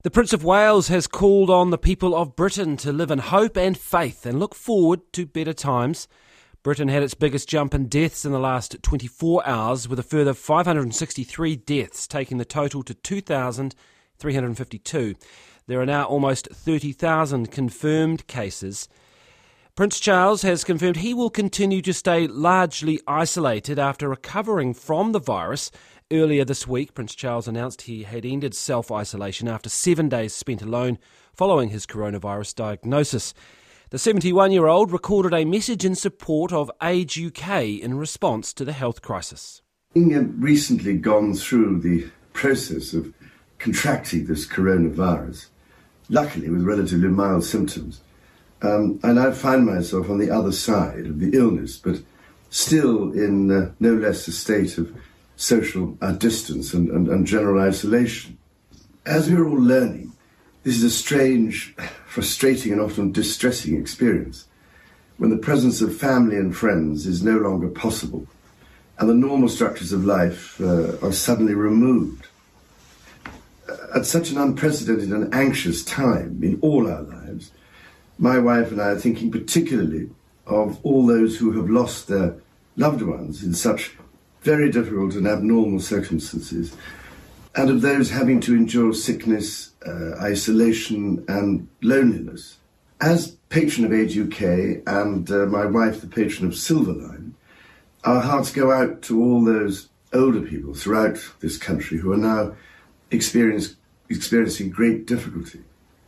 The Prince of Wales has called on the people of Britain to live in hope and faith and look forward to better times. Britain had its biggest jump in deaths in the last 24 hours, with a further 563 deaths, taking the total to 2,352. There are now almost 30,000 confirmed cases. Prince Charles has confirmed he will continue to stay largely isolated after recovering from the virus. Earlier this week, Prince Charles announced he had ended self-isolation after 7 days spent alone following his coronavirus diagnosis. The 71-year-old recorded a message in support of Age UK in response to the health crisis. Having recently gone through the process of contracting this coronavirus, luckily with relatively mild symptoms, I now find myself on the other side of the illness, but still in no less a state of social distance and general isolation. As we're all learning, this is a strange, frustrating and often distressing experience when the presence of family and friends is no longer possible and the normal structures of life are suddenly removed. At such an unprecedented and anxious time in all our lives, my wife and I are thinking particularly of all those who have lost their loved ones in such very difficult and abnormal circumstances, and of those having to endure sickness, isolation and loneliness. As patron of Age UK and my wife the patron of Silverline, our hearts go out to all those older people throughout this country who are now experiencing great difficulty.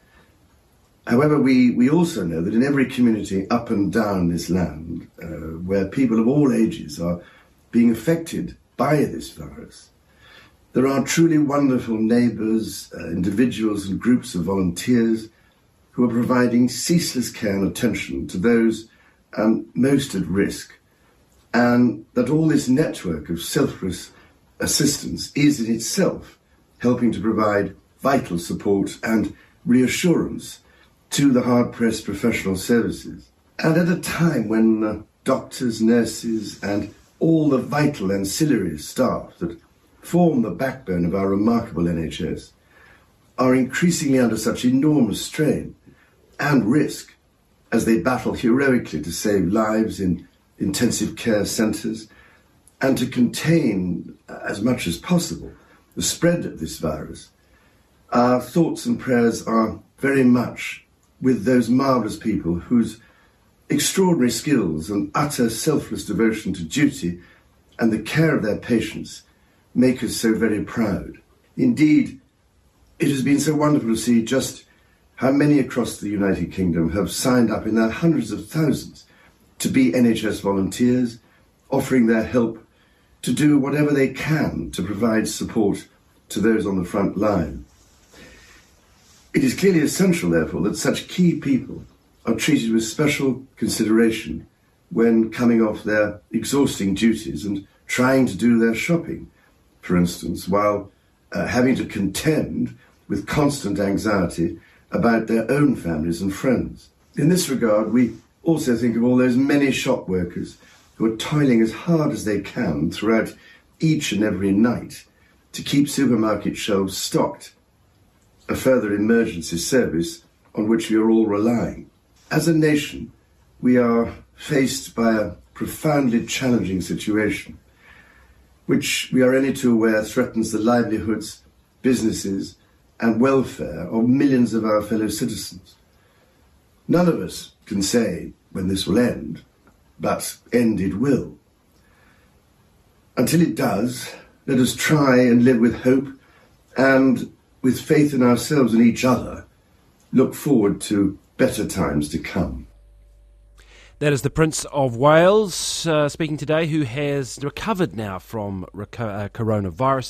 However, we also know that in every community up and down this land, where people of all ages are being affected by this virus, there are truly wonderful neighbours, individuals and groups of volunteers who are providing ceaseless care and attention to those most at risk, and that all this network of selfless assistance is in itself helping to provide vital support and reassurance to the hard-pressed professional services. And at a time when doctors, nurses and all the vital ancillary staff that form the backbone of our remarkable NHS are increasingly under such enormous strain and risk as they battle heroically to save lives in intensive care centres and to contain, as much as possible, the spread of this virus, our thoughts and prayers are very much with those marvellous people whose extraordinary skills and utter selfless devotion to duty and the care of their patients make us so very proud. Indeed, it has been so wonderful to see just how many across the United Kingdom have signed up in their hundreds of thousands to be NHS volunteers, offering their help to do whatever they can to provide support to those on the front line. It is clearly essential, therefore, that such key people are treated with special consideration when coming off their exhausting duties and trying to do their shopping, for instance, while having to contend with constant anxiety about their own families and friends. In this regard, we also think of all those many shop workers who are toiling as hard as they can throughout each and every night to keep supermarket shelves stocked, a further emergency service on which we are all relying. As a nation, we are faced by a profoundly challenging situation, which we are only too aware threatens the livelihoods, businesses and welfare of millions of our fellow citizens. None of us can say when this will end, but end it will. Until it does, let us try and live with hope and, with faith in ourselves and each other, look forward to better times to come. That is the Prince of Wales speaking today, who has recovered now from coronavirus.